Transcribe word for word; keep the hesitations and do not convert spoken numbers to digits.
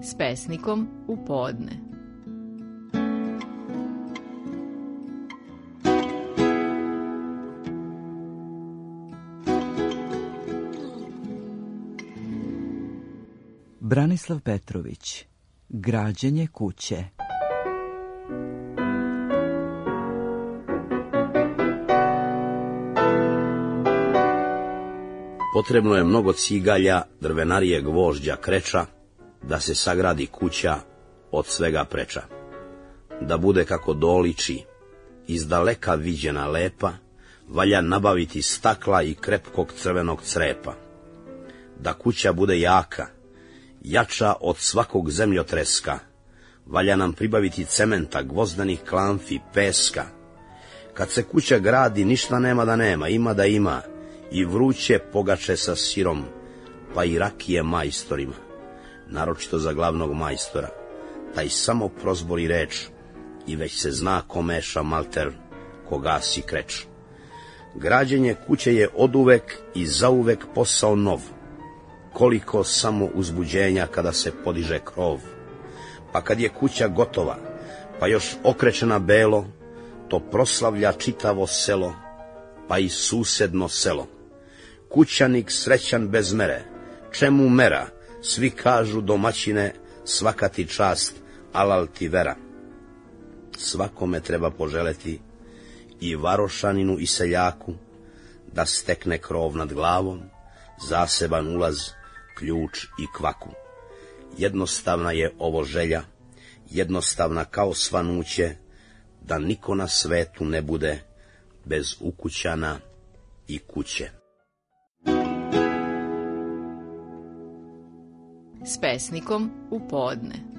S pesnikom u podne. Branislav Petrović. Građenje kuće. Potrebno je mnogo cigalja, drvenarije, gvožđa, kreča, da se sagradi kuća od svega preča. Da bude kako doliči, iz daleka viđena lepa, valja nabaviti stakla i krepkog crvenog crepa. Da kuća bude jaka, jača od svakog zemljotreska, valja nam pribaviti cementa, gvozdanih klamfi, peska. Kad se kuća gradi, ništa nema da nema, ima da ima, i vruće pogače sa sirom, pa i rakije majstorima, naročito za glavnog majstora. Taj samo prozbori reč i već se zna ko meša malter, ko gasi kreč. Građenje kuće je oduvek i zauvek posao nov, koliko samo uzbuđenja kada se podiže krov. Pa kad je kuća gotova, pa još okrečena belo, to proslavlja čitavo selo, pa i susedno selo. Kućanik srećan bez mere, čemu mera, svi kažu domaćine, svaka ti čast, alal ti vera. Svakome treba poželeti, i varošaninu i seljaku, da stekne krov nad glavom, zaseban ulaz, ključ i kvaku. Jednostavna je ovo želja, jednostavna kao svanuće, da niko na svetu ne bude bez ukućana i kuće. S pesnikom u podne.